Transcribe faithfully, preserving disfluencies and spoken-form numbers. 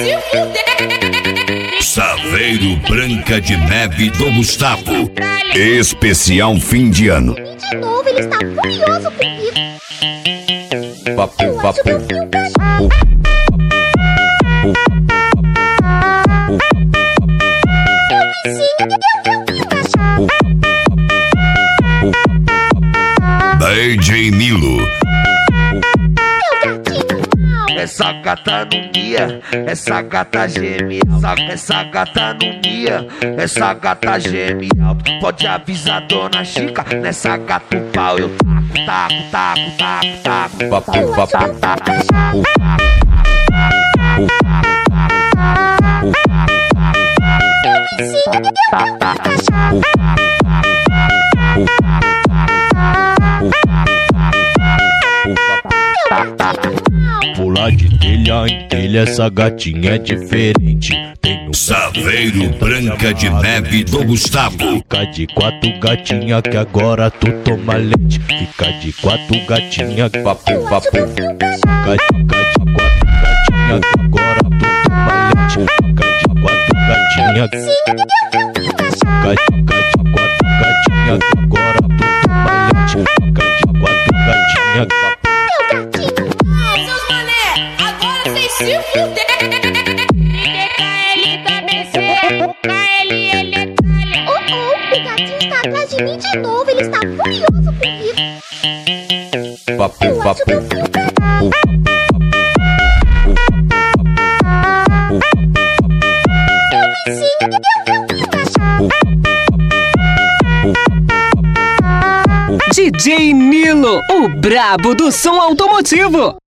se fuder. Saveiro Branca de Neve do Gustavo. Especial fim de ano. E de novo ele está furioso comigo. Papo, papo. D J Nilo. Essa gata não mia, essa gata geme. Essa, essa gata não mia, essa gata geme. Pode avisar dona Chica, nessa gata o pau eu taco, taco, taco, taco, taco. Papo, papo. Pular de telha em telha, essa gatinha é diferente. Tem um Saveiro Branca de Neve do Gustavo. Fica de quatro gatinha que agora tu toma leite. Fica de quatro gatinha, Papo, papo. fica de, fica de quatro gatinha que agora tu toma leite. Fica de quatro gatinha, fica de, fica de quatro gatinha que agora tu toma leite. Fica de quatro gatinha. Seus mané, agora vocês se fuder. D K L da B C, o K L L é talha. Oh, oh, o gatinho está atrás de mim de novo. Ele está furioso comigo. Papo, papo. D J Nilo, o brabo do som automotivo.